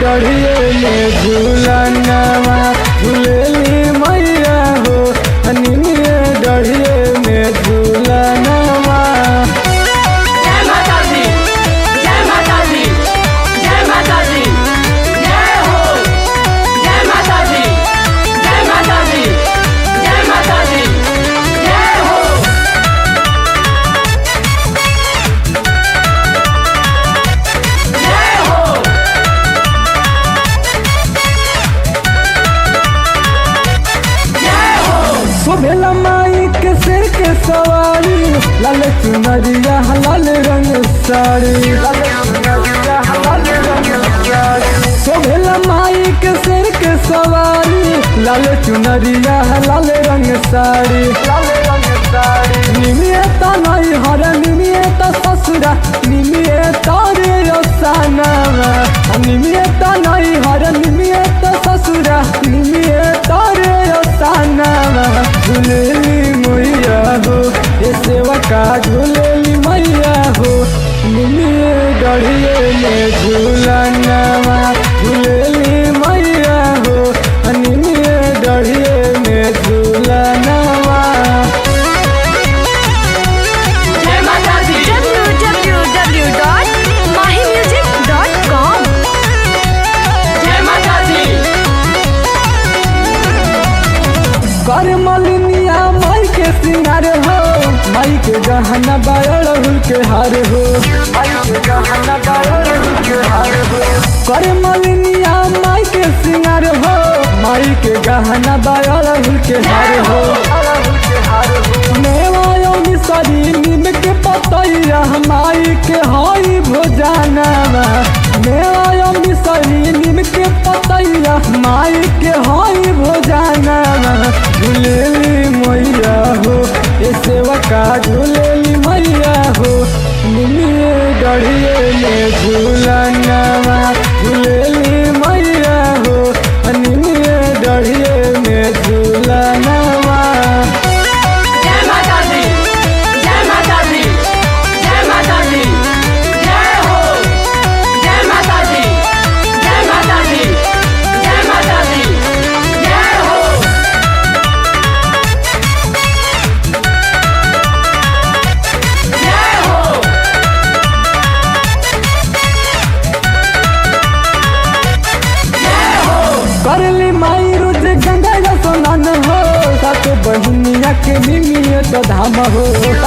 गढ़िए में झूलनवा झूलेली मैया हो निमिये गढ़िए में झूलनवा। जय माता दी, जय माता दी, जय माता दी, जय हो, जय माता दी, जय माता दी, जय माता दी, जय हो। जय हो। जय हो। शोभेला माई के सिर के सवारी लाल चुनरिया लाल रंग साड़ी शोभेला माई के सिर के सवारी लाल चुनरिया लाल रंग साड़ी निमियता नहीं हर निमियता ससुरा निमियता रे रसानवा निमियता नहीं हर निमियता ससुरा निमियता रे रसानवा झूलेली मैया हो ये सेवा का झूलेली मैया हो निमिये गढ़िए में झूलनवा झूलेली मैया हो निमिये गढ़िए में झूलनवा। जय माता दी। www.mahimusic.com जय माता दी। कर मलिनिया माई के सिंगार हो माई के गहना बायल के हार हो कर मलिनिया माई के सिंगार हो माई के गहना बायल के हार हो मेवायो मिसरी नीम के पतैया माई के हई भोजनवा मेवायो मिसरी नीम के पतैया माई के हई भोजनवा झूलेली मैया हो ये सेवा का झूलेली मैया हो निमिये गढ़िए में झूलनवा झूलेली मैया हो निमिये गढ़िए में झूलनवा। जय माता दी, जय माता दी, जय माता दी, जय हो, जय माता दी, जय माता दी, जय माता दी, जय हो। जय हो। जय हो। करली माई रुज गंगा स्नान हो सात बहिनिया के निमियत धाम हो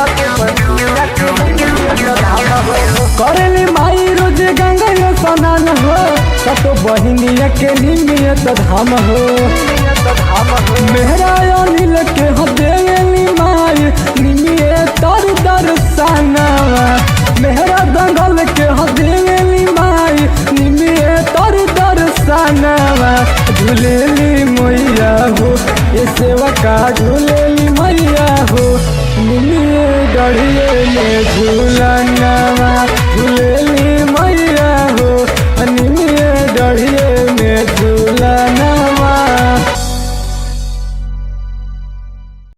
करली माई रुज गंगा स्नान हो सात बहिनिया के निमियत धाम हो मेहरा अनिल के हदेली माई निमिये तर दर्शनवा मेहरा दंगल के हदेली माई निमिये तर दर्शनवा झूलेली मैया हो ये सेवा का झूलेली मैया हो निमिये गढ़िए में झूल